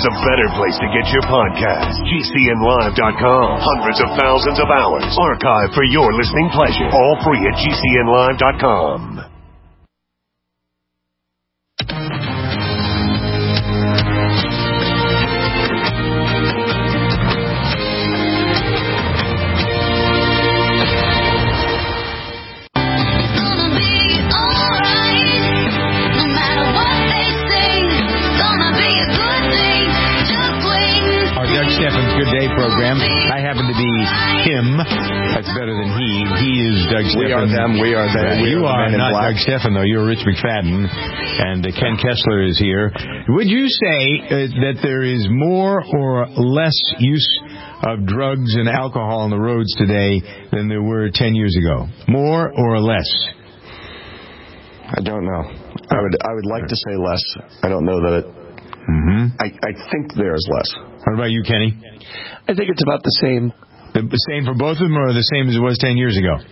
there's a better place to get your podcast. GCNlive.com. Hundreds of thousands of hours archived for your listening pleasure. All free at GCNlive.com. Program. I happen to be him. That's better than he. He is Doug Stephan. We are them. We are them. You are not Doug Stephan, though. You're Rich McFadden. And Ken Kessler is here. Would you say that there is more or less use of drugs and alcohol on the roads today than there were 10 years ago? More or less? I don't know. I would like to say less. I don't know that it... Mm-hmm. I think there's less. What about you, Kenny? I think it's about the same. The same for both of them, or the same as it was 10 years ago?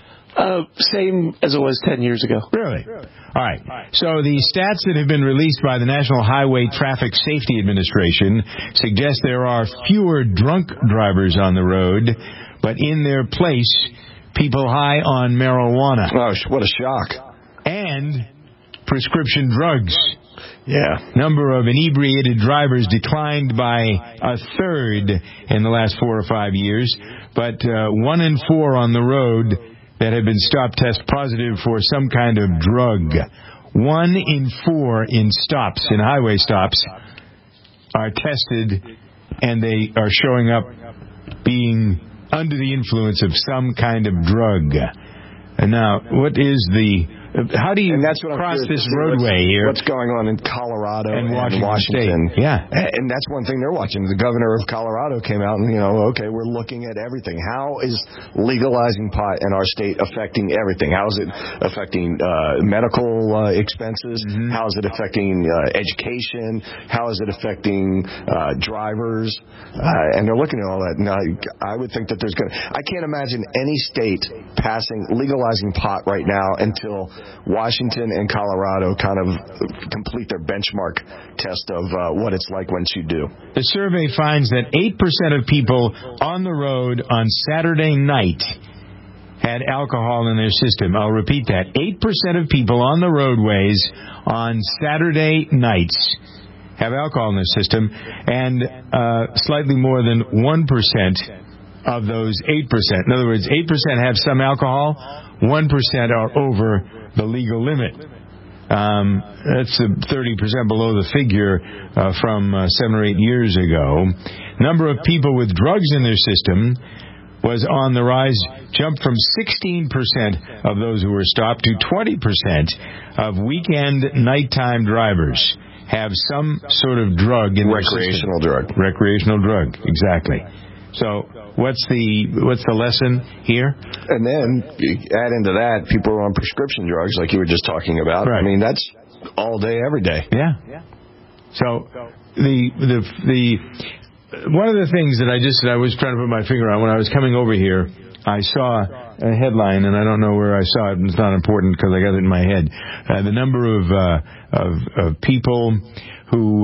Same as it was 10 years ago. Really? All right. So the stats that have been released by the National Highway Traffic Safety Administration suggest there are fewer drunk drivers on the road, but in their place, people high on marijuana. Oh, what a shock. And prescription drugs. Yeah. Number of inebriated drivers declined by a third in the last 4 or 5 years, but 1 in 4 on the road that have been stopped test positive for some kind of drug. 1 in 4 in stops, in highway stops, are tested, and they are showing up being under the influence of some kind of drug. And now, what is the... How do you cross this roadway here? What's going on in Colorado and Washington State. Yeah. And that's one thing they're watching. The governor of Colorado came out and, okay, we're looking at everything. How is legalizing pot in our state affecting everything? How is it affecting medical expenses? Mm-hmm. How is it affecting education? How is it affecting drivers? And they're looking at all that. Now, I would think that I can't imagine any state legalizing pot right now until Washington and Colorado kind of complete their benchmark test of what it's like once you do. The survey finds that 8% of people on the road on Saturday night had alcohol in their system. I'll repeat that. 8% of people on the roadways on Saturday nights have alcohol in their system, and slightly more than 1% of those 8%. In other words, 8% have some alcohol, 1% are over the legal limit. That's 30% below the figure from 7 or 8 years ago. Number of people with drugs in their system was on the rise, jumped from 16% of those who were stopped to 20% of weekend nighttime drivers have some sort of drug in their system. Recreational drug, exactly. So what's the lesson here? And then add into that, people are on prescription drugs like you were just talking about. Right. I mean, that's all day, every day. Yeah. So the one of the things that I was trying to put my finger on when I was coming over here, I saw a headline, and I don't know where I saw it, and it's not important because I got it in my head. The number of people who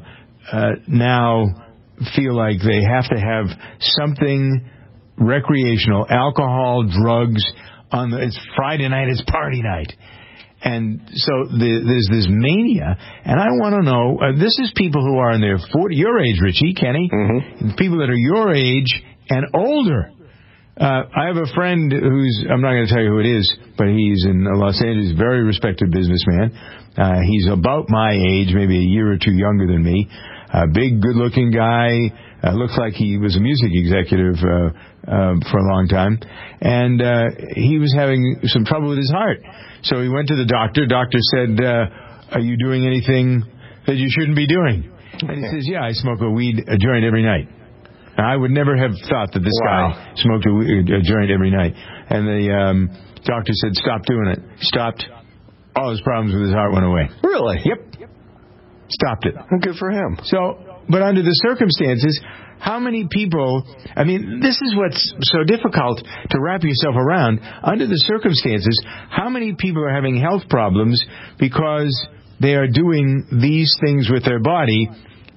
now feel like they have to have something recreational, alcohol, drugs, it's Friday night, it's party night. And so there's this mania, and I want to know, this is people who are in their 40, your age, Richie, Kenny, people that are your age and older. I have a friend I'm not going to tell you who it is, but he's in Los Angeles, very respected businessman. He's about my age, maybe a year or two younger than me. Big, good-looking guy. Looks like he was a music executive for a long time. And he was having some trouble with his heart. So he went to the doctor. Doctor said, are you doing anything that you shouldn't be doing? And he says, yeah, I smoke a joint every night. Now, I would never have thought that this guy smoked a joint every night. And the doctor said, stop doing it. Stopped. All his problems with his heart went away. Really? Yep. Stopped it. Good for him. So, but under the circumstances, how many people, I mean, this is what's so difficult to wrap yourself around. Under the circumstances, how many people are having health problems because they are doing these things with their body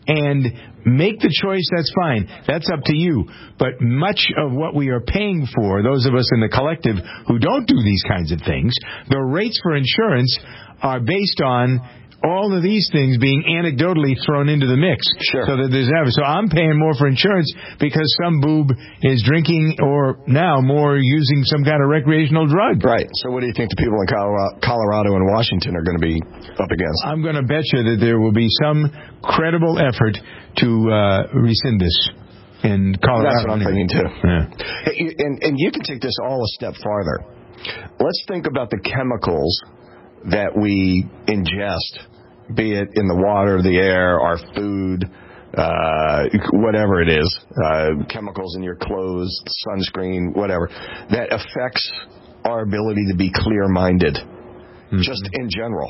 and make the choice. That's fine. That's up to you. But much of what we are paying for, those of us in the collective who don't do these kinds of things, the rates for insurance are based on all of these things being anecdotally thrown into the mix. Sure. So that there's never. So I'm paying more for insurance because some boob is drinking or now more using some kind of recreational drug. Right. So what do you think the people in Colorado and Washington are going to be up against? I'm going to bet you that there will be some credible effort to rescind this in Colorado. That's what I'm thinking, too. Yeah. Hey, and you can take this all a step farther. Let's think about the chemicals that we ingest, be it in the water, the air, our food, whatever it is, chemicals in your clothes, sunscreen, whatever, that affects our ability to be clear-minded, just in general,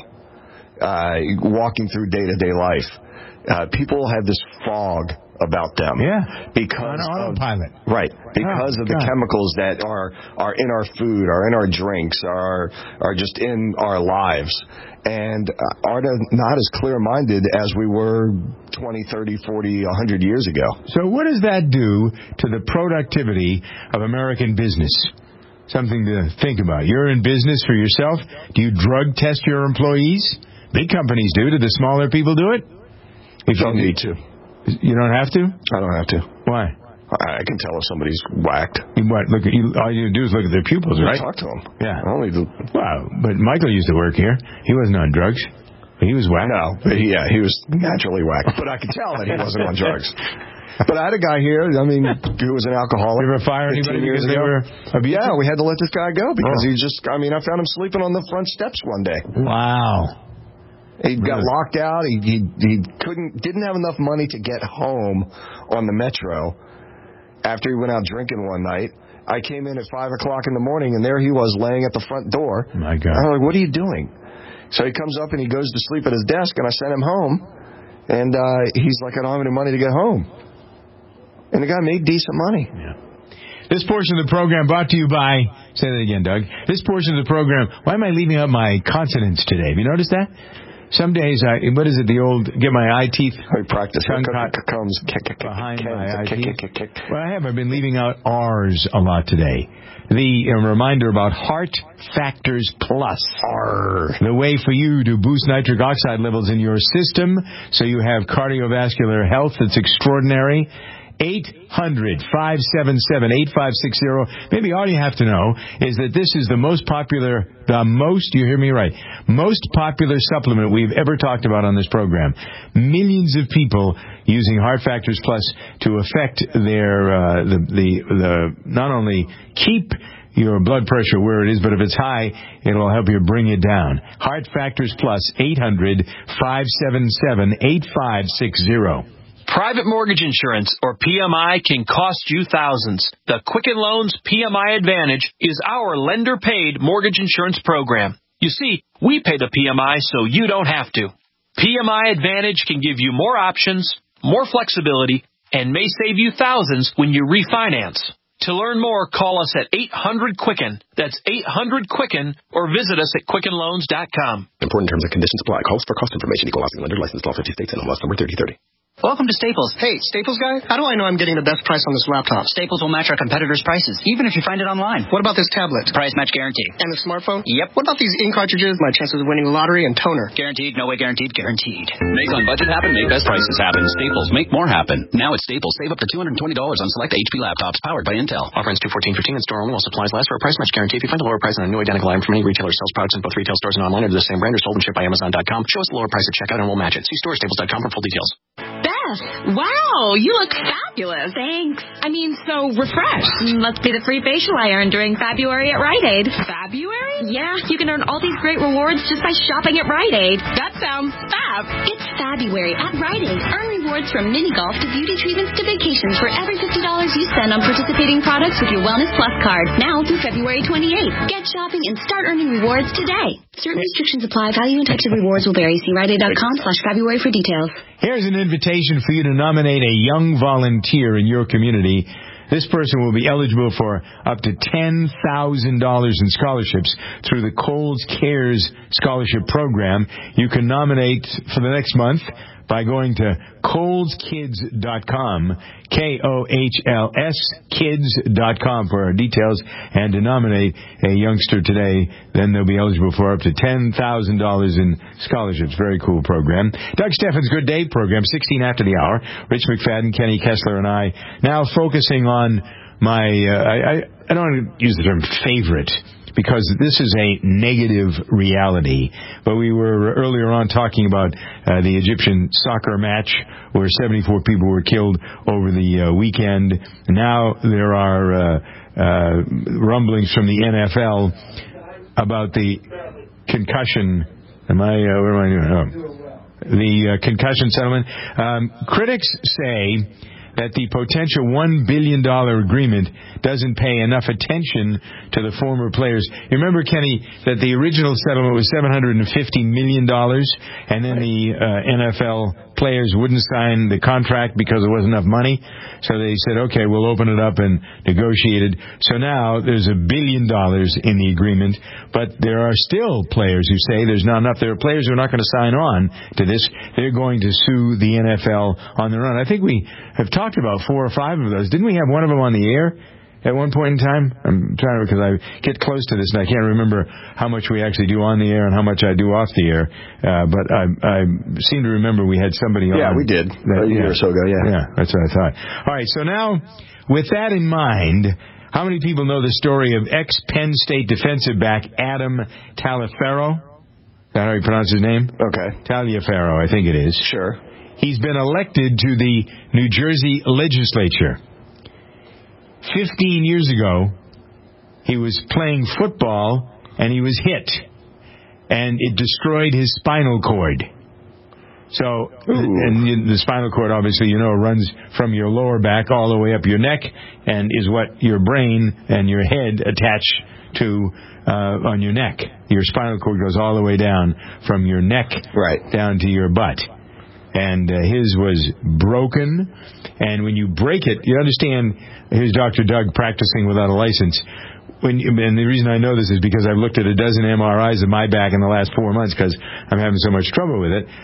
walking through day-to-day life. People have this fog about them. Yeah. Because on autopilot. Right. Because of the chemicals that are in our food, are in our drinks, are just in our lives, and are not as clear-minded as we were 20, 30, 40, 100 years ago. So what does that do to the productivity of American business? Something to think about. You're in business for yourself. Do you drug test your employees? Big companies do. Do the smaller people do it? If you don't need to. You don't have to? I don't have to. Why? I can tell if somebody's whacked. What? Look at you. All you do is look at their pupils, right? Talk to them. Yeah. Wow. But Michael used to work here. He wasn't on drugs. He was whacked. No. But he was naturally whacked. But I could tell that he wasn't on drugs. But I had a guy here, who was an alcoholic. You ever fire anybody because they were abusive? Yeah, we had to let this guy go because he I found him sleeping on the front steps one day. Wow. He got locked out. He didn't have enough money to get home on the metro after he went out drinking one night. I came in at 5 o'clock in the morning, and there he was laying at the front door. My God. I'm like, what are you doing? So he comes up and he goes to sleep at his desk, and I sent him home. And he's like, I don't have any money to get home. And the guy made decent money. Yeah. This portion of the program brought to you by, say that again, Doug. This portion of the program, why am I leaving out my consonants today? Have you noticed that? Some days, what is it, get my eye teeth? I practice. Comes behind my eye teeth. Well, I've been leaving out R's a lot today. The reminder about Heart Factors Plus. The way for you to boost nitric oxide levels in your system so you have cardiovascular health that's extraordinary. 800-577-8560. Maybe all you have to know is that this is the most popular, you hear me right, most popular supplement we've ever talked about on this program. Millions of people using Heart Factors Plus to affect their, not only keep your blood pressure where it is, but if it's high, it'll help you bring it down. Heart Factors Plus, 800-577-8560. Private mortgage insurance, or PMI, can cost you thousands. The Quicken Loans PMI Advantage is our lender-paid mortgage insurance program. You see, we pay the PMI so you don't have to. PMI Advantage can give you more options, more flexibility, and may save you thousands when you refinance. To learn more, call us at 800-QUICKEN. That's 800-QUICKEN, or visit us at QuickenLoans.com. Important terms and conditions apply. Calls for cost information. Equal housing lender. Licensed all 50 states. NMLS number 3030. Welcome to Staples. Hey, Staples guy, how do I know I'm getting the best price on this laptop? Staples will match our competitors' prices, even if you find it online. What about this tablet? Price match guarantee. And the smartphone? Yep. What about these ink cartridges, my chances of winning the lottery, and toner? Guaranteed, no way guaranteed, guaranteed. Make on budget happen, make best prices happen. Staples, make more happen. Now at Staples, save up to $220 on select HP laptops powered by Intel. Offer ends 2/14/15 in store only while supplies last for a price match guarantee. If you find a lower price on a new identical item from any retailer sells products in both retail stores and online under the same brand or sold and shipped by Amazon.com, show us the lower price at checkout and we'll match it. See store.staples.com for full details. Beth, wow, you look fabulous. Thanks. I mean, so refreshed. Must be the free facial I earned during February at Rite Aid. February? Yeah, you can earn all these great rewards just by shopping at Rite Aid. That sounds fab. It's February at Rite Aid. Earn rewards from mini golf to beauty treatments to vacations for every $50 you spend on participating products with your Wellness Plus card. Now through February 28th. Get shopping and start earning rewards today. Certain restrictions apply. Value and types of rewards will vary. See RiteAid.com/February for details. Here's an invitation for you to nominate a young volunteer in your community. This person will be eligible for up to $10,000 in scholarships through the Kohl's Cares Scholarship Program. You can nominate for the next month by going to KohlsKids.com, KOHLS Kids.com for details, and to nominate a youngster today. Then they'll be eligible for up to $10,000 in scholarships. Very cool program. Doug Steffens' Good Day program, 16 after the hour. Rich McFadden, Kenny Kessler, and I now focusing on my, I don't want to use the term favorite, because this is a negative reality. But we were earlier on talking about the Egyptian soccer match where 74 people were killed over the weekend. Now there are rumblings from the NFL about the concussion. What am I doing? Oh. The concussion settlement. Critics say that the potential $1 billion agreement doesn't pay enough attention to the former players. You remember, Kenny, that the original settlement was $750 million, and then the NFL players wouldn't sign the contract because there wasn't enough money. So they said, okay, we'll open it up and negotiate it. So now there's $1 billion in the agreement, but there are still players who say there's not enough. There are players who are not going to sign on to this. They're going to sue the NFL on their own. I think we have talked about 4 or 5 of those. Didn't we have one of them on the air at one point in time? I'm trying to, because I get close to this and I can't remember how much we actually do on the air and how much I do off the air. But I seem to remember we had somebody on. Yeah, we did. A year or so ago, yeah. Yeah, that's what I thought. All right, so now, with that in mind, how many people know the story of ex-Penn State defensive back Adam Taliaferro? Is that how you pronounce his name? Okay. Taliaferro, I think it is. Sure. He's been elected to the New Jersey legislature. 15 years ago, he was playing football, and he was hit. And it destroyed his spinal cord. So, and the spinal cord, obviously, runs from your lower back all the way up your neck, and is what your brain and your head attach to on your neck. Your spinal cord goes all the way down from your neck down to your butt. And his was broken. And when you break it, you understand, here's Dr. Doug practicing without a license. And the reason I know this is because I've looked at a dozen MRIs of my back in the last 4 months because I'm having so much trouble with it.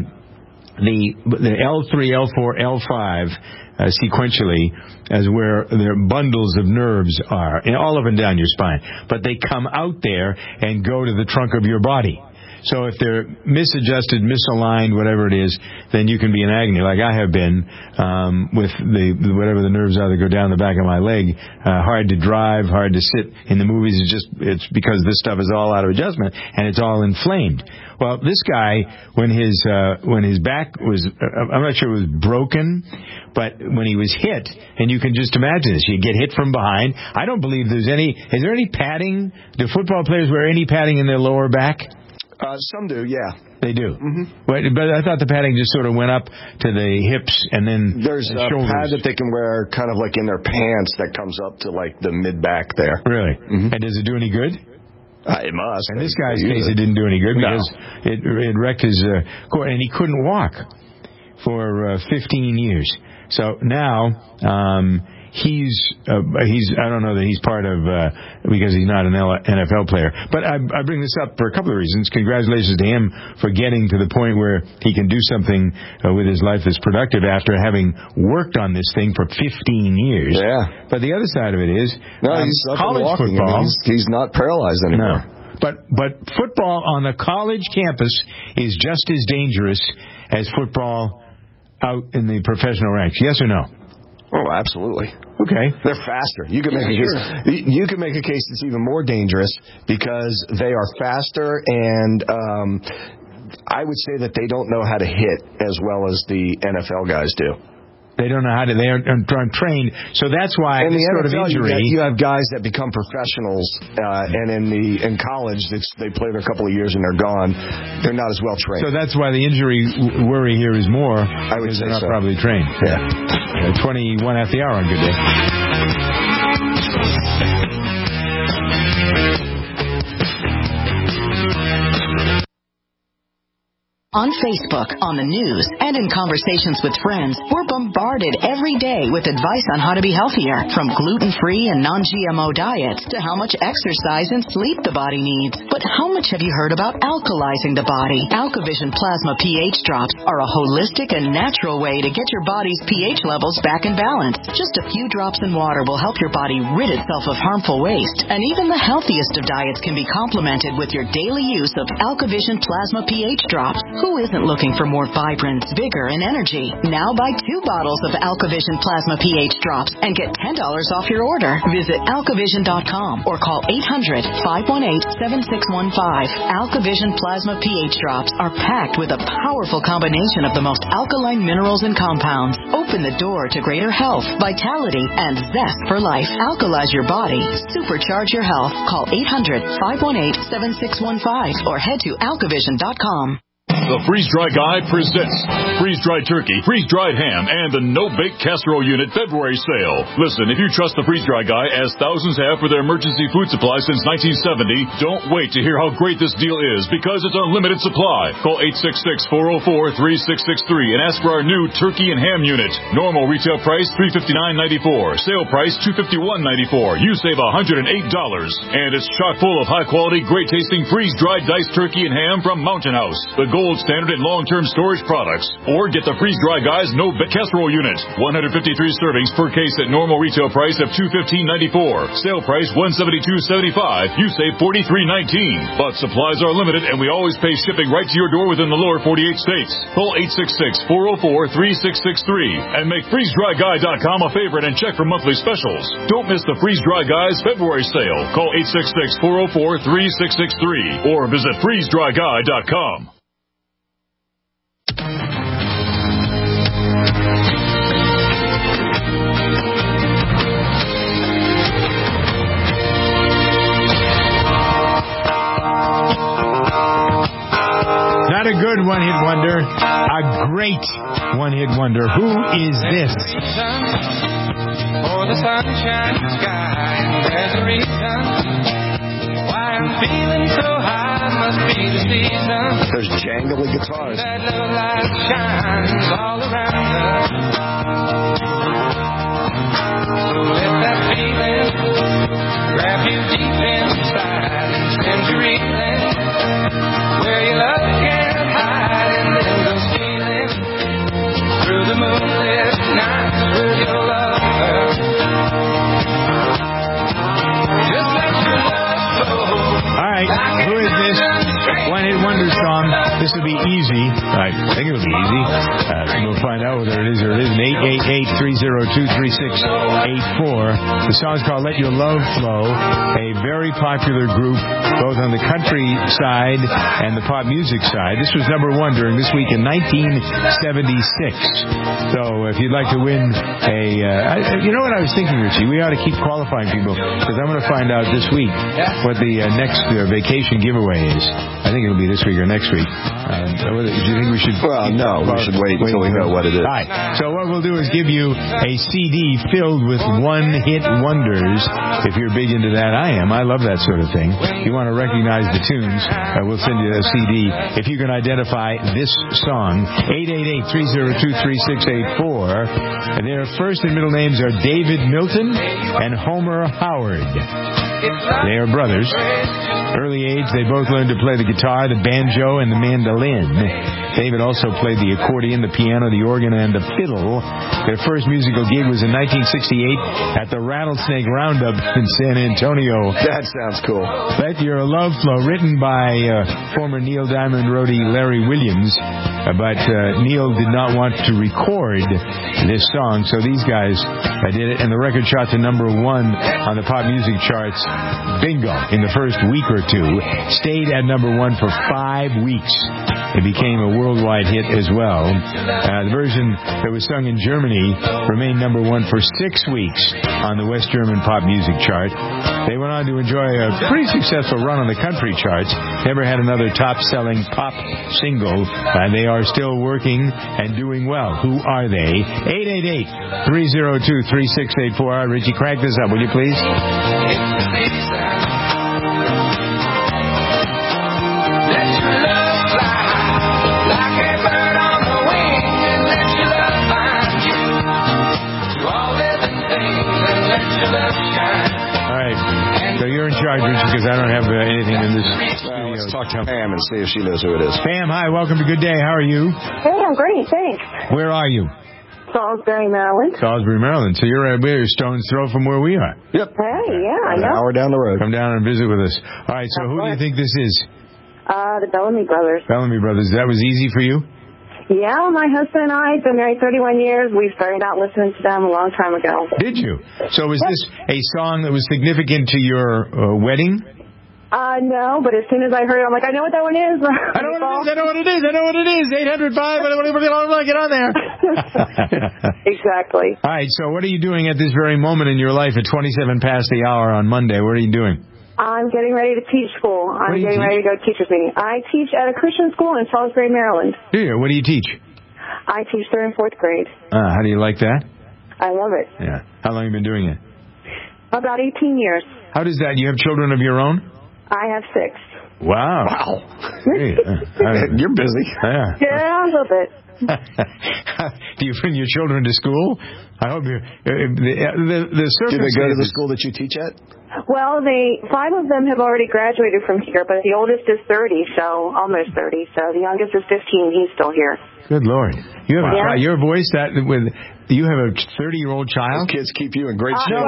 The L3, L4, L5 sequentially as where their bundles of nerves are, all up and down your spine. But they come out there and go to the trunk of your body. So if they're misadjusted, misaligned, whatever it is, then you can be in agony, like I have been with the whatever the nerves are that go down the back of my leg. Hard to drive, hard to sit in the movies. It's because this stuff is all out of adjustment and it's all inflamed. Well, this guy, when his back was, I'm not sure it was broken, but when he was hit, and you can just imagine this, you get hit from behind. I don't believe is there any padding? Do football players wear any padding in their lower back? Some do, yeah. They do. Mm-hmm. But I thought the padding just sort of went up to the hips and then there's a shoulders. pad that they can wear kind of like in their pants that comes up to like the mid-back there. Really? Mm-hmm. And does it do any good? It must. In this guy's case, it didn't do any good because it wrecked his cord, and he couldn't walk for 15 years. So now he's I don't know that he's part of because he's not an NFL player. But I bring this up for a couple of reasons. Congratulations to him for getting to the point where he can do something with his life that's productive after having worked on this thing for 15 years. Yeah. But the other side of it is he's college football. I mean, he's not paralyzed anymore. No. But football on a college campus is just as dangerous as football out in the professional ranks. Yes or no? Oh, absolutely. Okay. They're faster. You can make a case that's even more dangerous because they are faster, and I would say that they don't know how to hit as well as the NFL guys do. They don't know how to. They aren't trained, so that's why this sort of injury. You have guys that become professionals, and in college they play their couple of years and they're gone. They're not as well trained. So that's why the injury worry here is more. I would say they're not so. Probably trained. Yeah. 21 after the hour on Good Day. On Facebook, on the news, and in conversations with friends, we're bombarded every day with advice on how to be healthier, from gluten-free and non-GMO diets to how much exercise and sleep the body needs. But how much have you heard about alkalizing the body? AlkaVision Plasma pH drops are a holistic and natural way to get your body's pH levels back in balance. Just a few drops in water will help your body rid itself of harmful waste. And even the healthiest of diets can be complemented with your daily use of AlkaVision Plasma pH drops. Who isn't looking for more vibrance, vigor, and energy? Now buy 2 bottles of AlkaVision Plasma pH drops and get $10 off your order. Visit alkavision.com or call 800-518-7615. AlkaVision Plasma pH drops are packed with a powerful combination of the most alkaline minerals and compounds. Open the door to greater health, vitality, and zest for life. Alkalize your body. Supercharge your health. Call 800-518-7615 or head to alkavision.com. The Freeze-Dry Guy presents freeze-dried turkey, freeze-dried ham, and the no-bake casserole unit February sale. Listen, if you trust the Freeze-Dry Guy, as thousands have for their emergency food supply since 1970, don't wait to hear how great this deal is, because it's unlimited supply. Call 866-404-3663 and ask for our new turkey and ham unit. Normal retail price $359.94. Sale price $251.94. You save $108. And it's chock full of high-quality, great-tasting freeze-dried diced turkey and ham from Mountain House, the gold standard in long-term storage products. Or get the Freeze-Dry Guy's no-bake casserole unit. 153 servings per case at normal retail price of $215.94. Sale price $172.75. You save $43.19. But supplies are limited, and we always pay shipping right to your door within the lower 48 states. Call 866-404-3663 and make FreezeDryGuy.com a favorite and check for monthly specials. Don't miss the Freeze-Dry Guy's February sale. Call 866-404-3663 or visit FreezeDryGuy.com. Not a good one-hit wonder, a great one-hit wonder. Who is this? For the sunshine sky, there's a reason why I'm feeling so high. Must be the season. There's jangly guitars. That little light shines all around us. So let that feeling grab you deep inside and send you reeling where your love can't hide, and then go stealing through the moonlit nights with your lover. Just let your love flow. All right, who is this one-hit wonder song? This will be easy. I think it'll be easy. We'll find out whether it is or it isn't. 888-302-3684. The song's called Let Your Love Flow, a very popular group both on the country side and the pop music side. This was number 1 during this week in 1976. So if you'd like to win you know what I was thinking, Richie? We ought to keep qualifying people, because I'm going to find out this week what the next vacation giveaway is. I think it'll be this week or next week. Do you think we should... Well, no, we should wait until we know what it is. All right. So what we'll do is give you a CD filled with one-hit wonders. If you're big into that, I am. I love that sort of thing. If you want to recognize the tunes, we'll send you a CD. If you can identify this song, 888-302-3684. Their first and middle names are David Milton and Homer Howard. They are brothers. Early age, they both learned to play the guitar, the banjo, and the mandolin. David also played the accordion, the piano, the organ, and the fiddle. Their first musical gig was in 1968 at the Rattlesnake Roundup in San Antonio. That sounds cool. Let Your Love Flow, written by former Neil Diamond roadie Larry Williams. But Neil did not want to record this song, so these guys did it, and the record shot to number 1 on the pop music charts, bingo, in the first week or two. Stayed at number 1 for 5 weeks. It became a worldwide hit as well. The version that was sung in Germany remained number 1 for 6 weeks on the West German pop music chart. They went on to enjoy a pretty successful run on the country charts. Never had another top-selling pop single. They are still working and doing well. Who are they? 888-302-3684. Richie, crank this up, will you please? Let your love fly like So you're in charge, Richard, because I don't have anything in this studio. Let's talk to Pam and see if she knows who it is. Pam, hi. Welcome to Good Day. How are you? Hey, I'm great. Thanks. Where are you? Salisbury, Maryland. Salisbury, Maryland. So you're a stone's throw from where we are. Yep. Hey, yeah, I An know. hour down the road. Come down and visit with us. All right, so who do you think this is? The Bellamy Brothers. Bellamy Brothers. That was easy for you? Yeah, my husband and I have been married 31 years. We started out listening to them a long time ago. Did you? So was this a song that was significant to your wedding? No, but as soon as I heard it, I'm like, I know what that one is. I know what it is. 805. Get on there. Exactly. All right, so what are you doing at this very moment in your life at 27 past the hour on Monday? What are you doing? I'm getting ready to teach school. I'm getting ready to go to teacher's meeting. I teach at a Christian school in Salisbury, Maryland. Do you? What do you teach? I teach 3rd and 4th grade. How do you like that? I love it. Yeah. How long have you been doing it? About 18 years. How does that? You have children of your own? I have 6. Wow. Hey, you're busy. Yeah, a little bit. Do you bring your children to school? I hope you. The Do they go to the school that you teach at? Well, 5 of them have already graduated from here, but the oldest is 30, so almost 30. So the youngest is 15. He's still here. Good Lord. You have your voice that with. You have a 30-year-old child? Those kids keep you in great shape.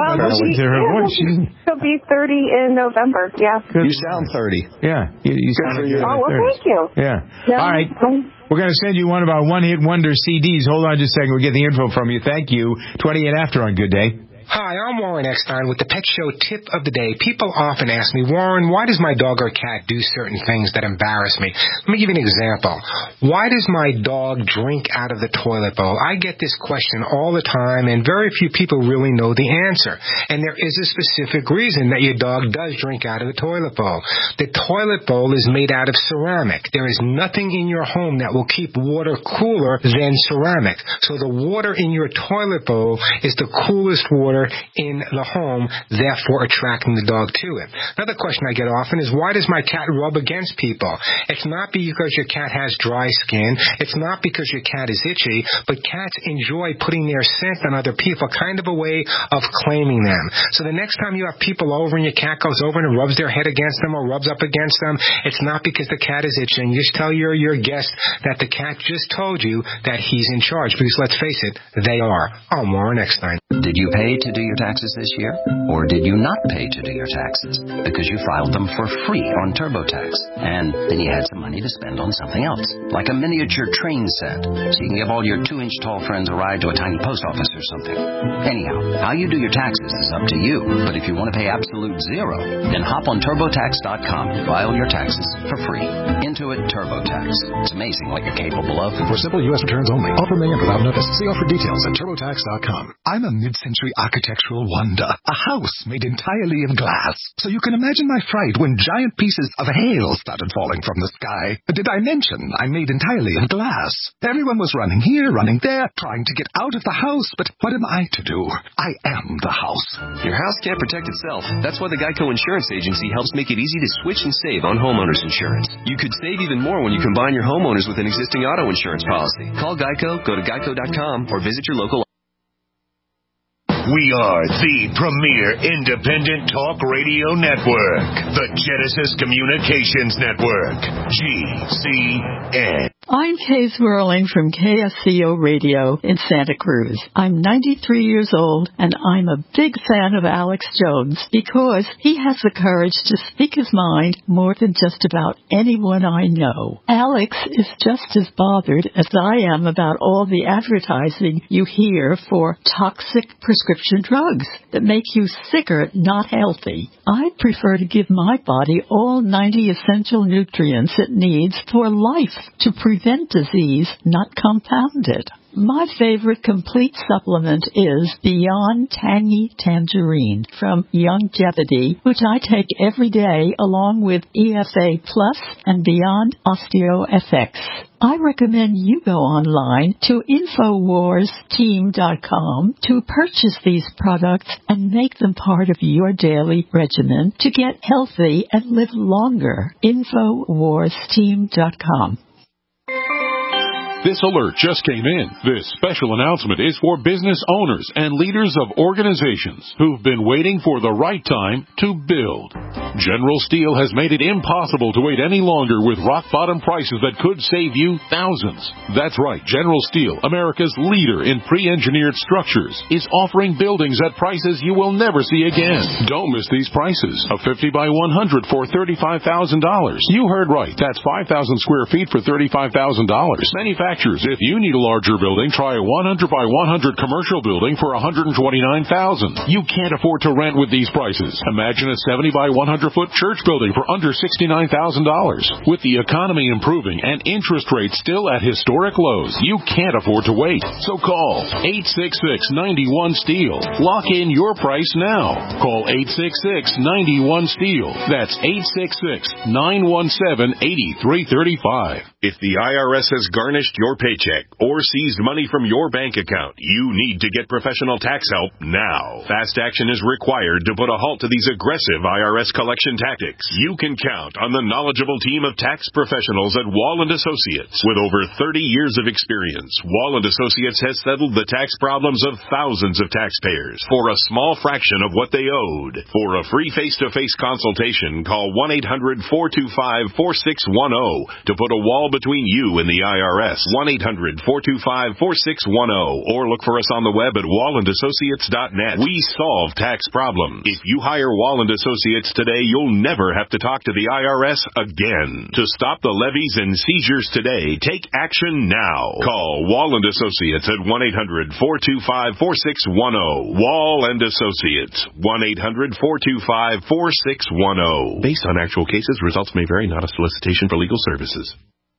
She'll be 30 in November, yeah. You sound 30. Yeah. You sound like you're in well, 30s. thank you. Yeah. No, all right. We're going to send you one of our one-hit wonder CDs. Hold on just a second. We'll get the info from you. Thank you. 28 after on Good Day. Hi, I'm Warren Eckstein with the Pet Show Tip of the Day. People often ask me, Warren, why does my dog or cat do certain things that embarrass me? Let me give you an example. Why does my dog drink out of the toilet bowl? I get this question all the time, and very few people really know the answer. And there is a specific reason that your dog does drink out of the toilet bowl. The toilet bowl is made out of ceramic. There is nothing in your home that will keep water cooler than ceramic. So the water in your toilet bowl is the coolest water in the home, therefore attracting the dog to it. Another question I get often is, why does my cat rub against people? It's not because your cat has dry skin. It's not because your cat is itchy, but cats enjoy putting their scent on other people, kind of a way of claiming them. So the next time you have people over and your cat goes over and rubs their head against them or rubs up against them, it's not because the cat is itching. Just tell your guest that the cat just told you that he's in charge, because let's face it, they are. I'm Warren Eckstein. Did you pay to do your taxes this year? Or did you not pay to do your taxes because you filed them for free on TurboTax, and then you had some money to spend on something else, like a miniature train set, so you can give all your 2-inch tall friends a ride to a tiny post office or something? Anyhow, how you do your taxes is up to you, but if you want to pay absolute zero, then hop on TurboTax.com and file your taxes for free. Intuit TurboTax. It's amazing what you're capable of. For simple U.S. returns only. Offer may end without notice. See offer details at TurboTax.com. I'm a mid-century architectural wonder. A house made entirely of glass. So you can imagine my fright when giant pieces of hail started falling from the sky. Did I mention I'm made entirely of glass? Everyone was running here, running there, trying to get out of the house. But what am I to do? I am the house. Your house can't protect itself. That's why the Geico Insurance Agency helps make it easy to switch and save on homeowners insurance. You could save even more when you combine your homeowners with an existing auto insurance policy. Call Geico, go to geico.com, or visit your local. We are the premier independent talk radio network, the Genesis Communications Network, GCN. I'm Kay Swirling from KSCO Radio in Santa Cruz. I'm 93 years old, and I'm a big fan of Alex Jones because he has the courage to speak his mind more than just about anyone I know. Alex is just as bothered as I am about all the advertising you hear for toxic prescription drugs that make you sicker, not healthy. I prefer to give my body all 90 essential nutrients it needs for life to prevent disease, not compound it. My favorite complete supplement is Beyond Tangy Tangerine from Youngevity, which I take every day along with EFA Plus and Beyond OsteoFX. I recommend you go online to InfoWarsTeam.com to purchase these products and make them part of your daily regimen to get healthy and live longer. InfoWarsTeam.com. This alert just came in. This special announcement is for business owners and leaders of organizations who've been waiting for the right time to build. General Steel has made it impossible to wait any longer with rock-bottom prices that could save you thousands. That's right. General Steel, America's leader in pre-engineered structures, is offering buildings at prices you will never see again. Don't miss these prices. A 50 by 100 for $35,000. You heard right. That's 5,000 square feet for $35,000. Manufacturers, if you need a larger building, try a 100 by 100 commercial building for $129,000. You can't afford to rent with these prices. Imagine a 70 by 100 foot church building for under $69,000. With the economy improving and interest rates still at historic lows, you can't afford to wait. So call 866-91-STEEL. Lock in your price now. Call 866-91-STEEL. That's 866-917-8335. If the IRS has garnished your paycheck or seized money from your bank account, you need to get professional tax help now. Fast action is required to put a halt to these aggressive IRS collection tactics. You can count on the knowledgeable team of tax professionals at Wall & Associates. With over 30 years of experience, Wall & Associates has settled the tax problems of thousands of taxpayers for a small fraction of what they owed. For a free face-to-face consultation, call 1-800-425-4610 to put a wall between you and the IRS. 1-800-425-4610 or look for us on the web at wallandassociates.net. We solve tax problems. If you hire Wall & Associates today, you'll never have to talk to the IRS again. To stop the levies and seizures today, take action now. Call Wall & Associates at 1-800-425-4610. Wall & Associates. 1-800-425-4610. Based on actual cases, results may vary, not a solicitation for legal services.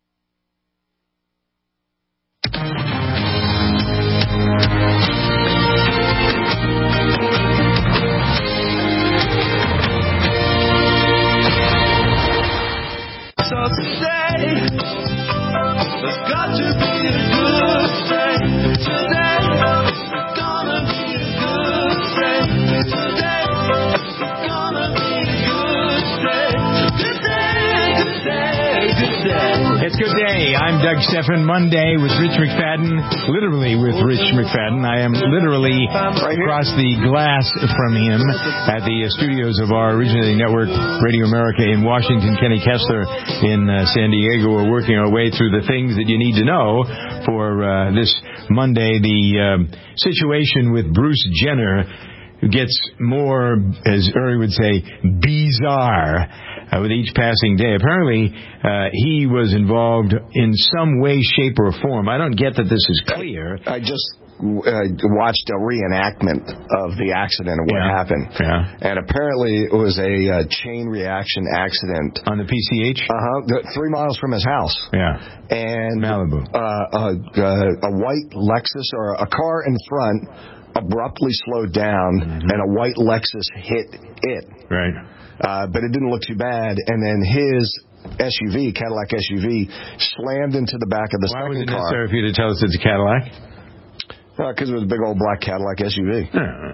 So today, there's got to be a good day. Today, it's gonna be a good day. Today, it's gonna be a good day. Good day, good day, good day. It's Good Day. I'm Doug Stephan. Monday with Rich McFadden. Literally with Rich McFadden. I am literally across the glass from him at the studios of our originating network, Radio America in Washington. Kenny Kessler in San Diego. We're working our way through the things that you need to know for this Monday. The situation with Bruce Jenner gets more, as Uri would say, bizarre with each passing day. Apparently, he was involved in some way, shape, or form. I don't get that this is clear. I just watched a reenactment of the accident and what happened. Yeah. And apparently it was a chain reaction accident. On the PCH? 3 miles from his house. Yeah. And Malibu. A white Lexus, or a car in front, abruptly slowed down, and a white Lexus hit it. Right. But it didn't look too bad. And then his SUV, Cadillac SUV, slammed into the back of the second car. Why was it necessary for you to tell us it's a Cadillac? Because it was a big old black Cadillac SUV.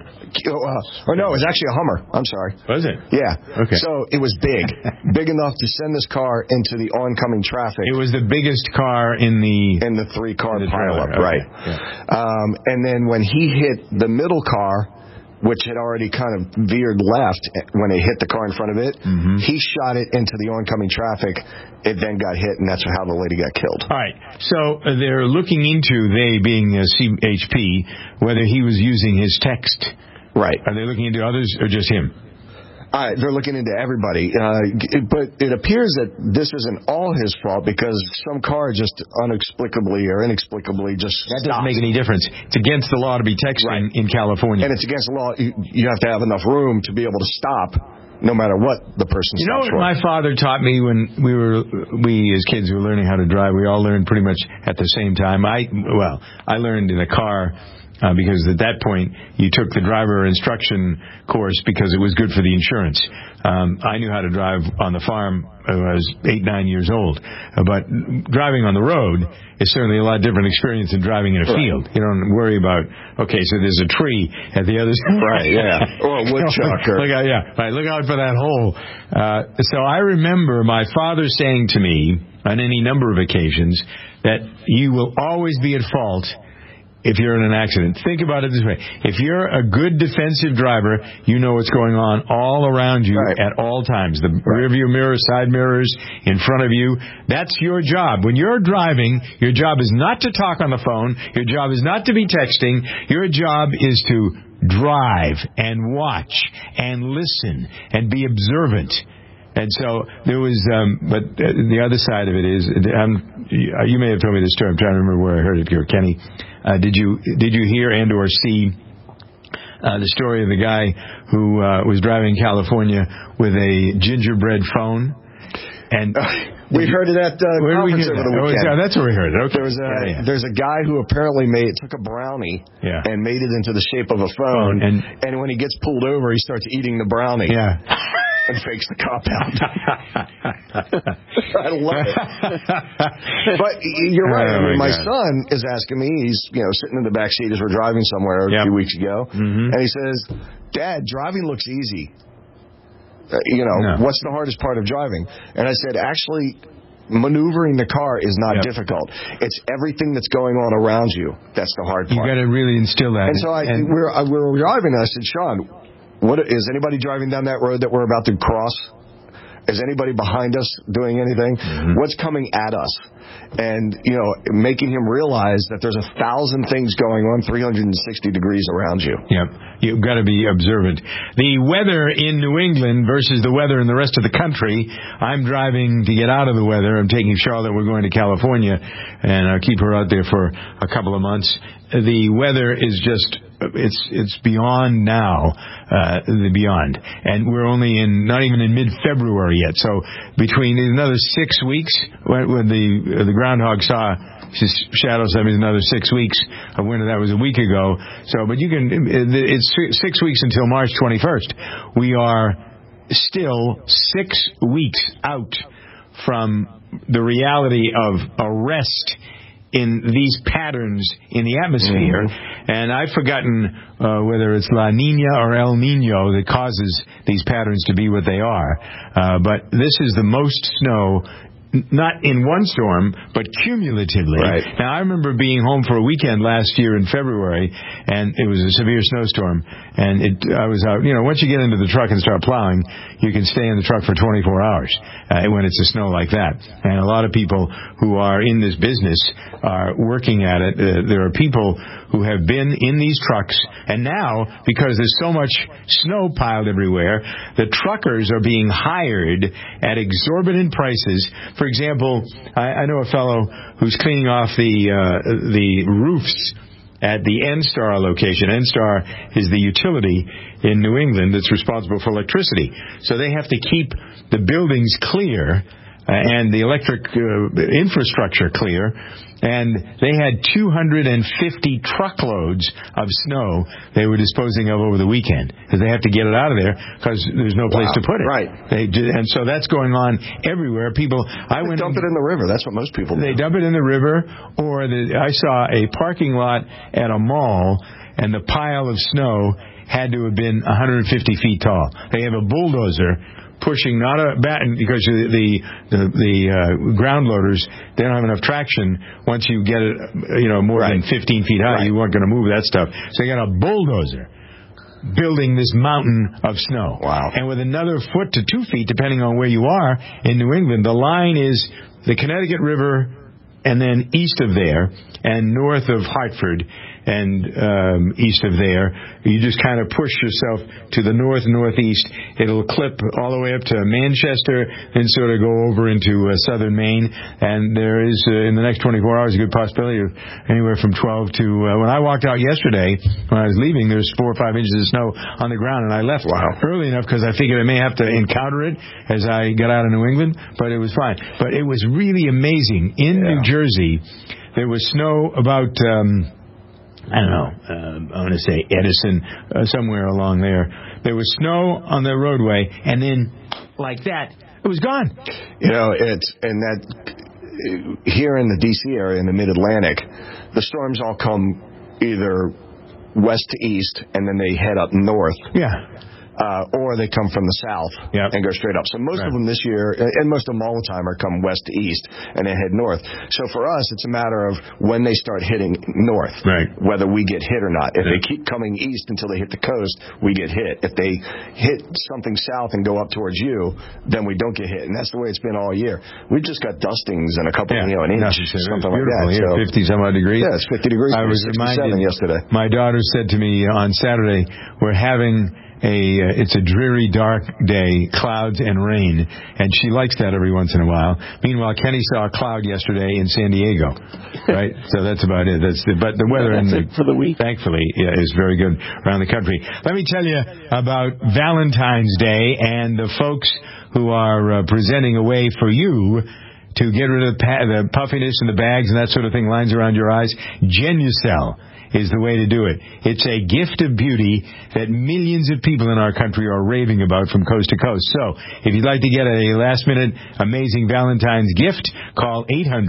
Or no, it was actually a Hummer. I'm sorry. Was it? Yeah. Okay. So it was big. Big enough to send this car into the oncoming traffic. It was the biggest car in the 3-car pileup, okay. right. Yeah. And then when he hit the middle car, which had already kind of veered left when it hit the car in front of it, he shot it into the oncoming traffic. It then got hit, and that's how the lady got killed. All right. So they're looking into, they being CHP, whether he was using his text. Right. Are they looking into others or just him? They're looking into everybody. But it appears that this isn't all his fault, because some car just inexplicably just That doesn't make any difference. It's against the law to be texting in California. And it's against the law. You have to have enough room to be able to stop, no matter what the person stops for. You know what my father taught me when we as kids were learning how to drive? We all learned pretty much at the same time. I learned in a car. Because at that point, you took the driver instruction course because it was good for the insurance. I knew how to drive on the farm when I was 8, 9 years old. But driving on the road is certainly a lot different experience than driving in a field. You don't worry about, okay, so there's a tree at the other side. Right, yeah. Or a woodchuck. Look out for that hole. So I remember my father saying to me on any number of occasions that you will always be at fault if you're in an accident. Think about it this way. If you're a good defensive driver, you know what's going on all around you at all times. The rearview mirror, side mirrors, in front of you. That's your job. When you're driving, your job is not to talk on the phone. Your job is not to be texting. Your job is to drive and watch and listen and be observant. And so there was, but the other side of it is, you may have told me this story. I'm trying to remember where I heard it here, Kenny. Did you hear and or see the story of the guy who was driving California with a gingerbread phone? And we heard it at conference over the weekend. That's where we heard it. Okay. There's a guy who apparently took a brownie and made it into the shape of a phone. And when he gets pulled over, he starts eating the brownie. Yeah. And fakes the cop out. I love it. But you're right. I mean, my son is asking me. He's sitting in the back seat as we're driving somewhere a few weeks ago, and he says, "Dad, driving looks easy. What's the hardest part of driving?" And I said, "Actually, maneuvering the car is not difficult. It's everything that's going on around you that's the hard part. You got to really instill that." And so we were driving, and I said, "Sean, what is anybody driving down that road that we're about to cross? Is anybody behind us doing anything? What's coming at us?" And, making him realize that there's 1,000 things going on 360 degrees around you. Yep. You've got to be observant. The weather in New England versus the weather in the rest of the country. I'm driving to get out of the weather. I'm taking Charlotte. We're going to California, and I'll keep her out there for a couple of months. The weather is just... It's beyond now, the beyond. And we're only not even in mid-February yet. So between another 6 weeks, when the groundhog saw his shadows, that means another 6 weeks of winter. That was a week ago. So, but it's 6 weeks until March 21st. We are still 6 weeks out from the reality of a rest in these patterns in the atmosphere, and I've forgotten whether it's La Nina or El Nino that causes these patterns to be what they are. But this is the most snow, not in one storm, but cumulatively. Right. Now, I remember being home for a weekend last year in February, and it was a severe snowstorm. And I was out, once you get into the truck and start plowing, you can stay in the truck for 24 hours when it's a snow like that. And a lot of people who are in this business are working at it. There are people who have been in these trucks, and now, because there's so much snow piled everywhere, the truckers are being hired at exorbitant prices. For example, I know a fellow who's cleaning off the roofs at the NSTAR location. NSTAR is the utility in New England that's responsible for electricity. So they have to keep the buildings clear and the electric infrastructure clear. And they had 250 truckloads of snow they were disposing of over the weekend because they have to get it out of there because there's no place to put it. Right. And so that's going on everywhere. People, dump it in the river. That's what most people do. They dump it in the river, or I saw a parking lot at a mall, and the pile of snow had to have been 150 feet tall. They have a bulldozer pushing, not a batten, because the ground loaders, they don't have enough traction. Once you get it, more than 15 feet high, you aren't going to move that stuff. So you got a bulldozer building this mountain of snow. Wow. And with another foot to 2 feet, depending on where you are in New England, the line is the Connecticut River, and then east of there, and north of Hartford, and east of there, you just kind of push yourself to the northeast. It'll clip all the way up to Manchester, and sort of go over into southern Maine. And there is, in the next 24 hours, a good possibility of anywhere from 12 to... when I walked out yesterday, when I was leaving, there was 4 or 5 inches of snow on the ground, and I left early enough because I figured I may have to encounter it as I got out of New England, but it was fine. But it was really amazing. In New Jersey, there was snow about... I don't know, I'm going to say Edison, somewhere along there. There was snow on the roadway, and then, like that, it was gone. Here in the D.C. area, in the Mid-Atlantic, the storms all come either west to east, and then they head up north. Yeah. or they come from the south and go straight up. So most of them this year, and most of them all the time, are come west to east and then head north. So for us, it's a matter of when they start hitting north, whether we get hit or not. If they keep coming east until they hit the coast, we get hit. If they hit something south and go up towards you, then we don't get hit. And that's the way it's been all year. We've just got dustings and a couple, an inch, something like that. Here, 50-some-odd degrees. Yeah, it's 50 degrees. I was 67 yesterday. My daughter said to me on Saturday, we're having it's a dreary, dark day, clouds and rain, and she likes that every once in a while. Meanwhile, Kenny saw a cloud yesterday in San Diego, right? So that's about it. But the weather for the week, thankfully, is very good around the country. Let me tell you about Valentine's Day and the folks who are presenting a way for you to get rid of the puffiness and the bags and that sort of thing, lines around your eyes. Genucel is the way to do it. It's a gift of beauty that millions of people in our country are raving about from coast to coast. So, if you'd like to get a last-minute amazing Valentine's gift, call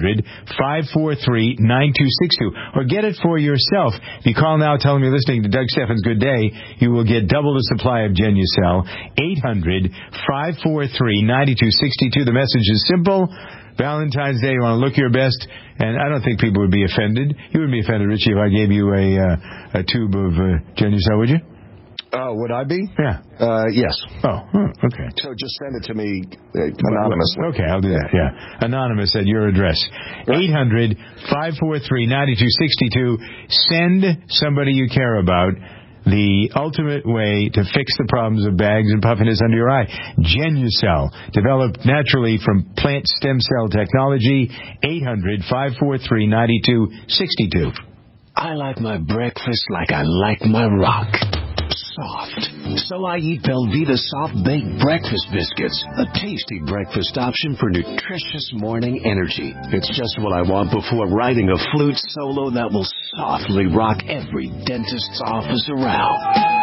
800-543-9262 or get it for yourself. If you call now, tell them you're listening to Doug Steffens' Good Day, you will get double the supply of Genucel. 800-543-9262. The message is simple. Valentine's Day, you want to look your best, and I don't think people would be offended. You wouldn't be offended, Richie, if I gave you a tube of Genucel, would you? Would I be? Yeah. Yes. Oh, okay. So just send it to me anonymously. Okay, I'll do that, yeah. Anonymous at your address. 800-543-9262. Send somebody you care about the ultimate way to fix the problems of bags and puffiness under your eye. Genucel, developed naturally from plant stem cell technology. 800-543-9262. I like my breakfast like I like my rock. Soft. So I eat Belvita Soft Baked Breakfast Biscuits, a tasty breakfast option for nutritious morning energy. It's just what I want before writing a flute solo that will softly rock every dentist's office around.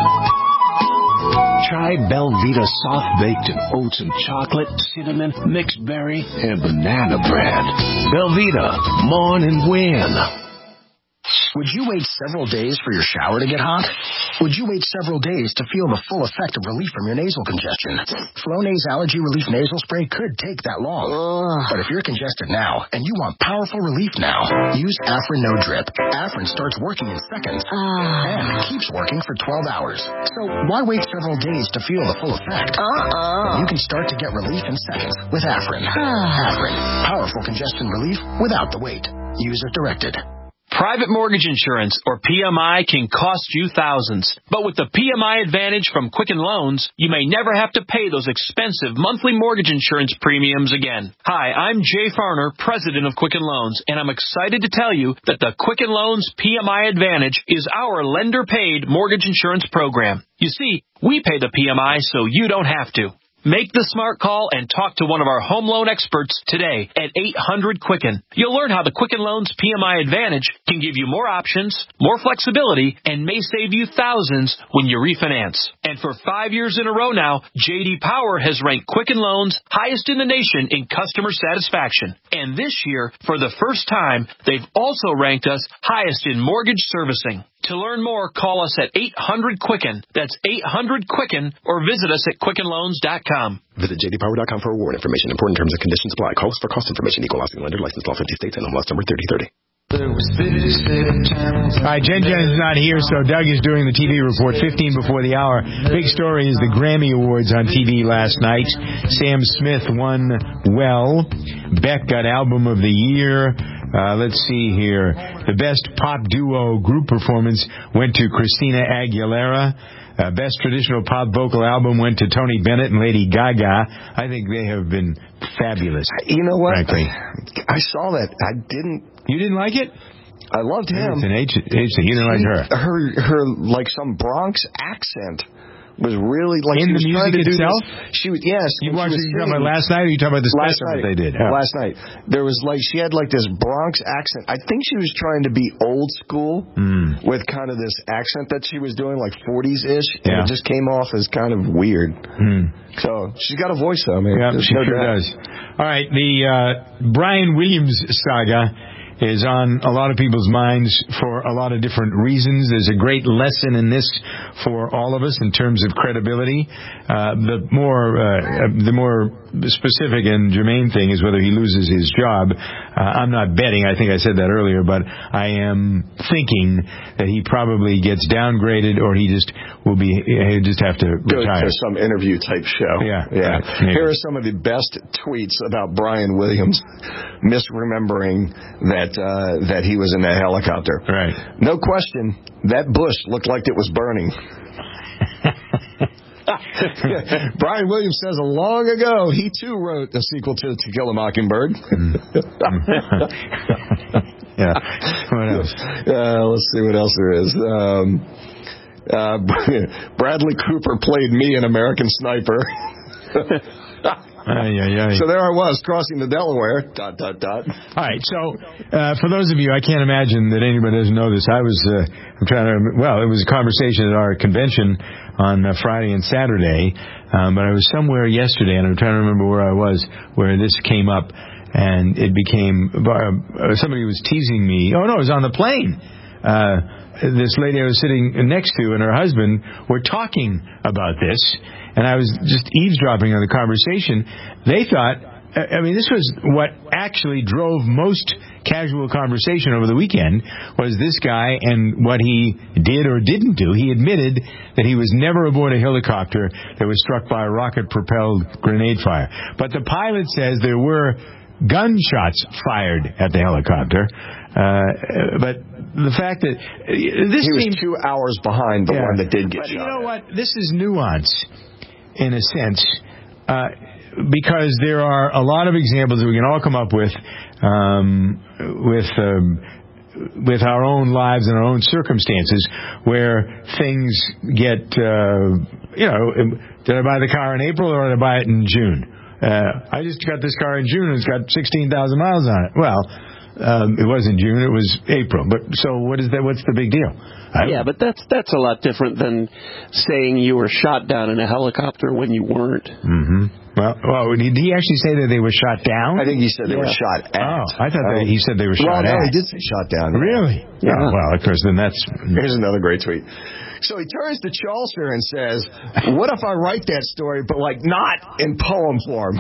Try Belvita Soft Baked in oats and chocolate, cinnamon, mixed berry, and banana bread. Belvita, morning win. Would you wait several days for your shower to get hot? Would you wait several days to feel the full effect of relief from your nasal congestion? Flonase Allergy Relief Nasal Spray could take that long. But if you're congested now and you want powerful relief now, use Afrin No Drip. Afrin starts working in seconds and keeps working for 12 hours. So why wait several days to feel the full effect? You can start to get relief in seconds with Afrin. Afrin, powerful congestion relief without the wait. User directed. Private mortgage insurance, or PMI, can cost you thousands. But with the PMI Advantage from Quicken Loans, you may never have to pay those expensive monthly mortgage insurance premiums again. Hi, I'm Jay Farner, president of Quicken Loans, and I'm excited to tell you that the Quicken Loans PMI Advantage is our lender-paid mortgage insurance program. You see, we pay the PMI so you don't have to. Make the smart call and talk to one of our home loan experts today at 800-QUICKEN. You'll learn how the Quicken Loans PMI Advantage can give you more options, more flexibility, and may save you thousands when you refinance. And for 5 years in a row now, J.D. Power has ranked Quicken Loans highest in the nation in customer satisfaction. And this year, for the first time, they've also ranked us highest in mortgage servicing. To learn more, call us at 800-QUICKEN. That's 800-QUICKEN, or visit us at QuickenLoans.com. Visit jdpower.com for award information. Important terms and conditions apply. Call us for cost information. Equal housing lender. Licensed law 50 states. And MLS number 3030. All right, Jen is not here, so Doug is doing the TV report 15 before the hour. Big story is the Grammy Awards on TV last night. Sam Smith won well. Beck got Album of the Year. Let's see here. The best pop duo group performance went to Christina Aguilera. Best traditional pop vocal album went to Tony Bennett and Lady Gaga. I think they have been fabulous. You know what? Frankly. I saw that. You didn't like it? I loved him. It's an H thing. You didn't like her. Her like some Bronx accent was really like in she was the music trying to do itself. This. She was You watched it talking about last night, or you talking about the special that they did? Oh. Last night, there was like she had like this Bronx accent. I think she was trying to be old school with kind of this accent that she was doing, like 40s ish, and it just came off as kind of weird. So she's got a voice though, man. Yeah, she sure does. All right, the Brian Williams saga is on a lot of people's minds for a lot of different reasons. There's a great lesson in this for all of us in terms of credibility. The more specific and germane thing is whether he loses his job. I'm not betting. I think I said that earlier, but I am thinking that he probably gets downgraded, or he'll just have to retire. Go to some interview type show. Yeah. Here are some of the best tweets about Brian Williams misremembering that he was in that helicopter. Right. No question, that bush looked like it was burning. Brian Williams says long ago he too wrote a sequel to To Kill a Mockingbird. Yeah. What else? Let's see what else there is. Bradley Cooper played me in American Sniper. So there I was, crossing the Delaware, ... All right, so for those of you, I can't imagine that anybody doesn't know this. It was a conversation at our convention on Friday and Saturday, but I was somewhere yesterday, and I'm trying to remember where I was, where this came up, and it became, somebody was teasing me. Oh, no, it was on the plane. This lady I was sitting next to and her husband were talking about this, and I was just eavesdropping on the conversation. They thought, this was what actually drove most casual conversation over the weekend, was this guy and what he did or didn't do. He admitted that he was never aboard a helicopter that was struck by a rocket-propelled grenade fire. But the pilot says there were gunshots fired at the helicopter. But the fact that he was 2 hours behind the one that did get shot. But you know what? This is nuance, in a sense, because there are a lot of examples that we can all come up with our own lives and our own circumstances where things get, did I buy the car in April or did I buy it in June? I just got this car in June and it's got 16,000 miles on it. Well, it wasn't June, it was April. But so what is that? What's the big deal? But that's a lot different than saying you were shot down in a helicopter when you weren't. Mm-hmm. Well, did he actually say that they were shot down? I think he said they were shot at. Oh, I thought that he said they were shot at. Well, no, he did say shot down. Really? Yeah. Oh, well, of course, then that's... Here's another great tweet. So he turns to Chaucer and says, what if I write that story, but not in poem form?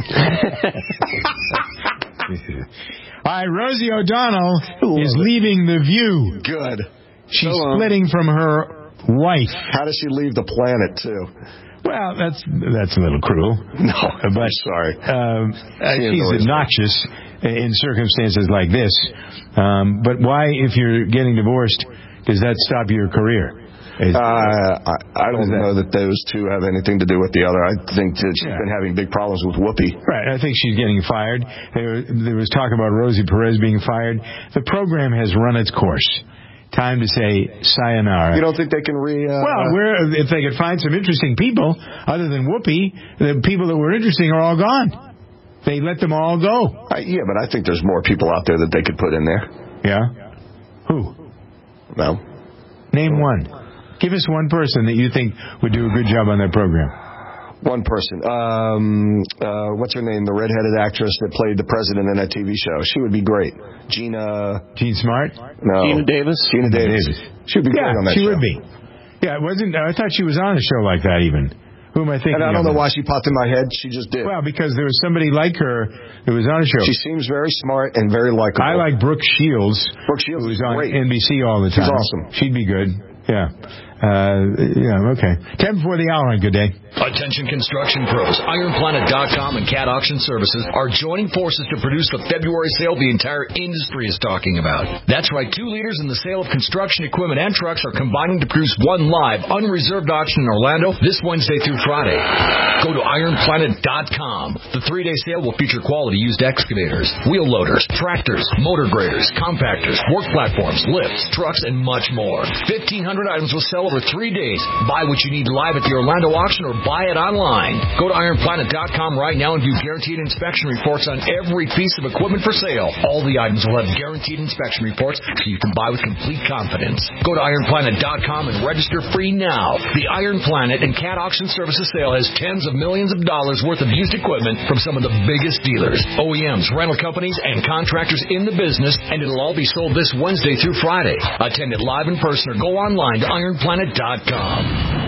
All right, Rosie O'Donnell is leaving The View. Good. She's splitting from her wife. How does she leave the planet, too? Well, that's a little cruel. No, I'm sorry. She's obnoxious in circumstances like this. But why, if you're getting divorced, does that stop your career? I don't know that those two have anything to do with the other. I think that she's been having big problems with Whoopi. Right. I think she's getting fired. There was talk about Rosie Perez being fired. The program has run its course. Time to say sayonara. You don't think they can if they could find some interesting people other than Whoopi, the people that were interesting are all gone. They let them all go. But I think there's more people out there that they could put in there. Yeah? Who? Well, name one. Give us one person that you think would do a good job on that program. One person. What's her name? The redheaded actress that played the president in that TV show. She would be great. Jean Smart? No. Gina Davis? Gina Davis. She would be great on that show. She would be. Yeah, it wasn't. I thought she was on a show like that even. Who am I thinking of? And I don't know why she popped in my head. She just did. Well, because there was somebody like her that was on a show. She seems very smart and very likable. I like Brooke Shields. Brooke Shields who's is on great. NBC all the time. She's awesome. She'd be good. Yeah. Okay. 10 before the hour on Good Day. Attention construction pros. IronPlanet.com and Cat Auction Services are joining forces to produce the February sale the entire industry is talking about. That's right. 2 leaders in the sale of construction equipment and trucks are combining to produce one live, unreserved auction in Orlando this Wednesday through Friday. Go to IronPlanet.com. The 3-day sale will feature quality used excavators, wheel loaders, tractors, motor graders, compactors, work platforms, lifts, trucks, and much more. 1,500 items will sell for 3 days. Buy what you need live at the Orlando auction or buy it online. Go to IronPlanet.com right now and view guaranteed inspection reports on every piece of equipment for sale. All the items will have guaranteed inspection reports so you can buy with complete confidence. Go to IronPlanet.com and register free now. The Iron Planet and Cat Auction Services sale has tens of millions of dollars worth of used equipment from some of the biggest dealers, OEMs, rental companies, and contractors in the business, and it'll all be sold this Wednesday through Friday. Attend it live in person or go online to IronPlanet.com.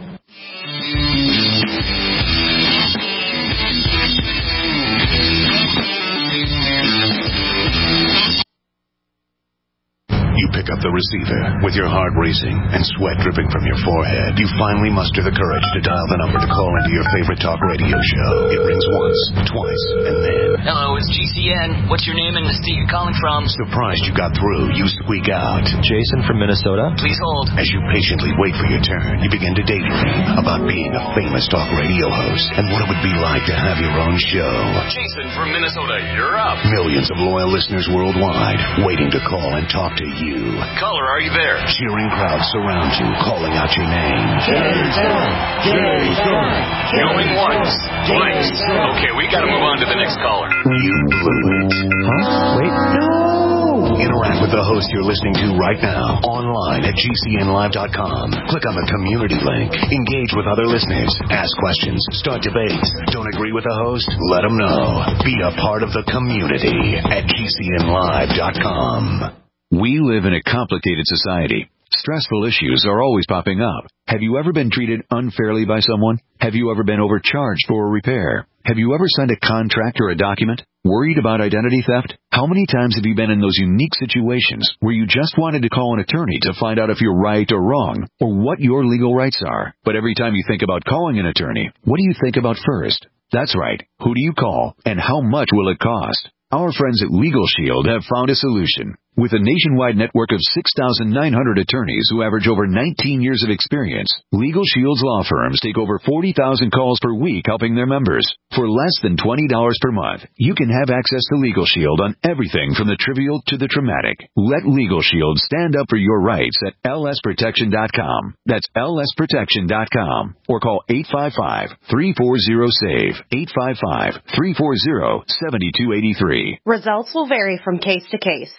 You pick up the receiver with your heart racing and sweat dripping from your forehead. You finally muster the courage to dial the number to call into your favorite talk radio show. It rings once, twice, and then... Hello, it's GCN. What's your name and the state you're calling from? Surprised you got through, you squeak out. Jason from Minnesota. Please hold. As you patiently wait for your turn, you begin to daydream about being a famous talk radio host and what it would be like to have your own show. Jason from Minnesota, you're up. Millions of loyal listeners worldwide waiting to call and talk to you. Caller, are you there? Cheering crowds surround you, calling out your name. Jason! Jason! Going once, twice. Okay, we gotta move on to the next caller. You blew it. Huh? Wait. No! Interact with the host you're listening to right now, online at GCNlive.com. Click on the community link. Engage with other listeners. Ask questions. Start debates. Don't agree with the host? Let them know. Be a part of the community at GCNlive.com. We live in a complicated society. Stressful issues are always popping up. Have you ever been treated unfairly by someone? Have you ever been overcharged for a repair? Have you ever signed a contract or a document? Worried about identity theft? How many times have you been in those unique situations where you just wanted to call an attorney to find out if you're right or wrong, or what your legal rights are? But every time you think about calling an attorney, what do you think about first? That's right. Who do you call, and how much will it cost? Our friends at Legal Shield have found a solution. With a nationwide network of 6,900 attorneys who average over 19 years of experience, Legal Shield's law firms take over 40,000 calls per week helping their members. For less than $20 per month, you can have access to Legal Shield on everything from the trivial to the traumatic. Let Legal Shield stand up for your rights at lsprotection.com. That's lsprotection.com. Or call 855-340-SAVE, 855-340-7283. Results will vary from case to case.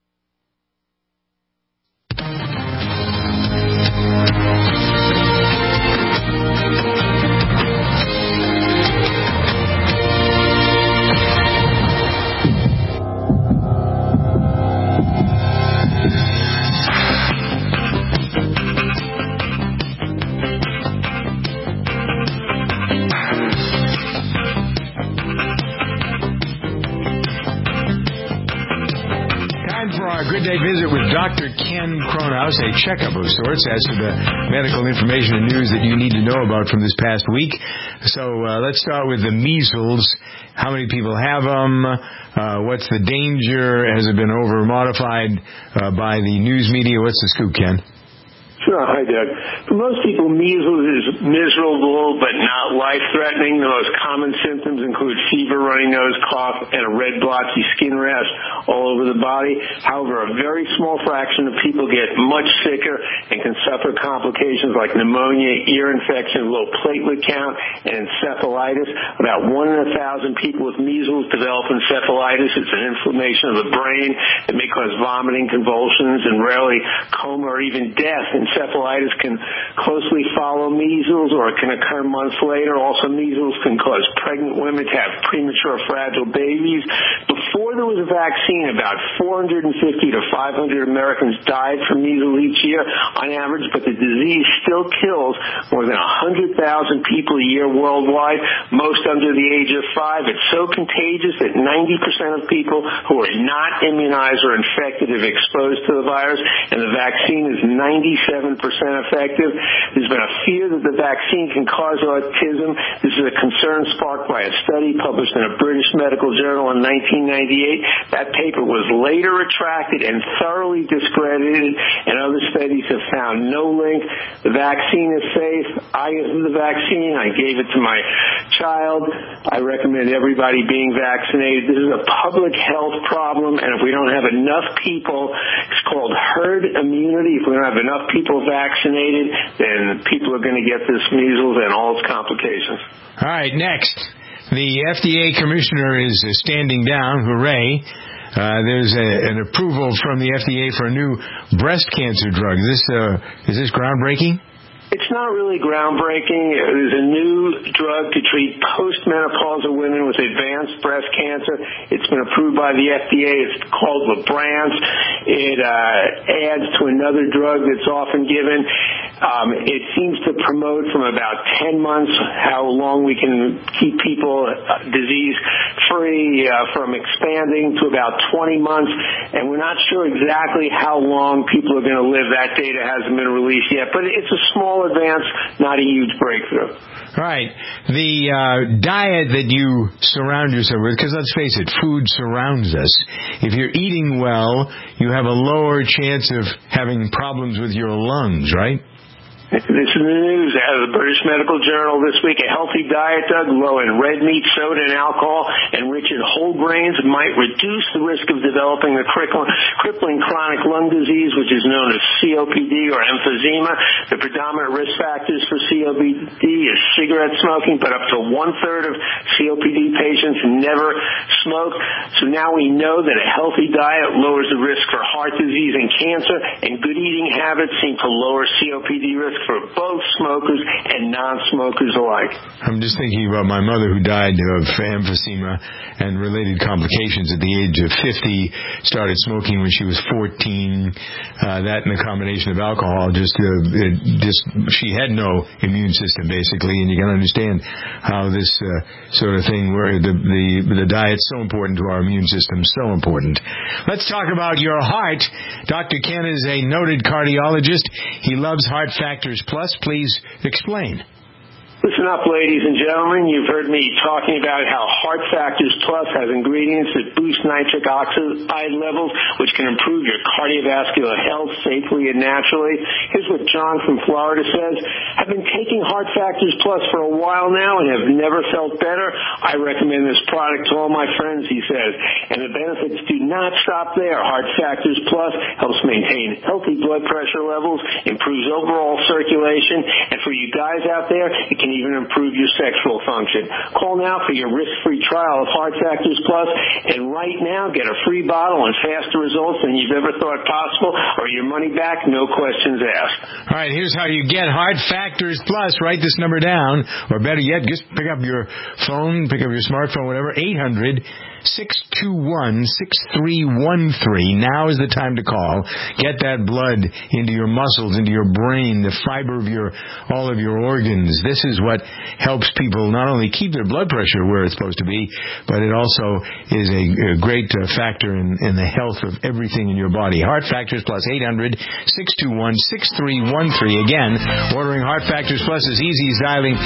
Good day visit with Dr. Ken Kronhaus, a checkup of sorts as to the medical information and news that you need to know about from this past week. So let's start with the measles. How many people have them? What's the danger? Has it been over-modified by the news media? What's the scoop, Ken? Sure. Hi, Doug. For most people, measles is miserable but not life-threatening. The most common symptoms include fever, runny nose, cough, and a red blotchy skin rash all over the body. However, a very small fraction of people get much sicker and can suffer complications like pneumonia, ear infection, low platelet count, and encephalitis. About 1 in 1,000 people with measles develop encephalitis. It's an inflammation of the brain that may cause vomiting, convulsions, and rarely coma or even death. Encephalitis can closely follow measles, or it can occur months later. Also, measles can cause pregnant women to have premature fragile babies. Before there was a vaccine, about 450 to 500 Americans died from measles each year on average, but the disease still kills more than 100,000 people a year worldwide, most under the age of 5. It's so contagious that 90% of people who are not immunized or infected have exposed to the virus, and the vaccine is 97% effective. There's been a fear that the vaccine can cause autism. This is a concern sparked by a study published in a British medical journal in 1998. That paper was later retracted and thoroughly discredited, and other studies have found no link. The vaccine is safe. I used the vaccine. I gave it to my child. I recommend everybody being vaccinated. This is a public health problem, and if we don't have enough people, it's called herd immunity. If we don't have enough people people vaccinated, then people are going to get this measles and all its complications. All right, next. The FDA commissioner is standing down. Hooray. There's an approval from the FDA for a new breast cancer drug. Is this groundbreaking? It's not really groundbreaking. There's a new drug to treat postmenopausal women with advanced breast cancer. It's been approved by the FDA. It's called Librance. It adds to another drug that's often given. It seems to promote from about 10 months how long we can keep people disease-free from expanding to about 20 months. And we're not sure exactly how long people are going to live. That data hasn't been released yet. But it's a small advance, not a huge breakthrough. Right. The diet that you surround yourself with, because let's face it, food surrounds us. If you're eating well, you have a lower chance of having problems with your lungs, right? This is the news out of the British Medical Journal this week. A healthy diet, Doug, low in red meat, soda, and alcohol, and rich in whole grains might reduce the risk of developing a crippling chronic lung disease, which is known as COPD or emphysema. The predominant risk factors for COPD is cigarette smoking, but up to 1/3 of COPD patients never smoke. So now we know that a healthy diet lowers the risk for heart disease and cancer, and good eating habits seem to lower COPD risk for both smokers and non-smokers alike. I'm just thinking about my mother who died of emphysema and related complications at the age of 50, started smoking when she was 14. That and the combination of alcohol, she had no immune system basically, and you can understand how this sort of thing, where the diet's so important to our immune system, so important. Let's talk about your heart. Dr. Ken is a noted cardiologist. He loves Heart Factors Plus. Please explain. Listen up, ladies and gentlemen. You've heard me talking about how Heart Factors Plus has ingredients that boost nitric oxide levels, which can improve your cardiovascular health safely and naturally. Here's what John from Florida says. I've been taking Heart Factors Plus for a while now and have never felt better. I recommend this product to all my friends, he says. And the benefits do not stop there. Heart Factors Plus helps maintain healthy blood pressure levels, improves overall circulation, and for you guys out there, it can even improve your sexual function. Call now for your risk-free trial of Heart Factors Plus, and right now get a free bottle and faster results than you've ever thought possible, or your money back, no questions asked. All right, here's how you get Heart Factors Plus. Write this number down, or better yet, just pick up your phone, pick up your smartphone, whatever, 800-621-6313. Now is the time to call. Get that blood into your muscles, into your brain, the fiber of all of your organs. This is what helps people not only keep their blood pressure where it's supposed to be, but it also is a great factor in the health of everything in your body. Heart Factors Plus, 800-621-6313. Again, ordering Heart Factors Plus is easy as dialing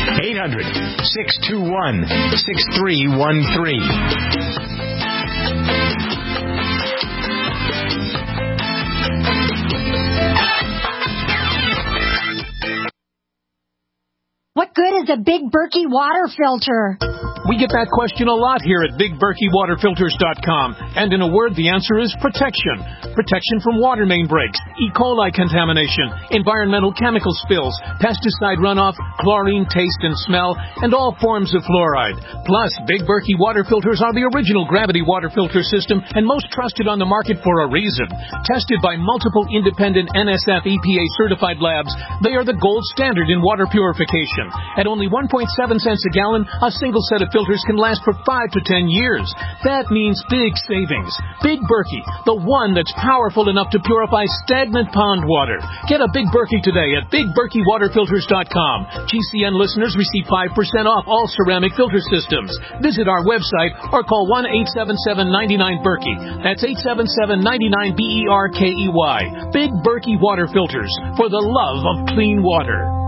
800-621-6313. What good is a Big Berkey water filter? We get that question a lot here at BigBerkeyWaterFilters.com. And in a word, the answer is protection. Protection from water main breaks, E. coli contamination, environmental chemical spills, pesticide runoff, chlorine taste and smell, and all forms of fluoride. Plus, Big Berkey water filters are the original gravity water filter system and most trusted on the market for a reason. Tested by multiple independent NSF EPA certified labs, they are the gold standard in water purification. At only 1.7 cents a gallon, a single set of filters can last for 5 to 10 years. That means big savings. Big Berkey, the one that's powerful enough to purify stagnant pond water. Get a Big Berkey today at BigBerkeyWaterFilters.com. GCN listeners receive 5% off all ceramic filter systems. Visit our website or call 1-877-99-BERKEY. That's 877-99-BERKEY. Big Berkey Water Filters, for the love of clean water.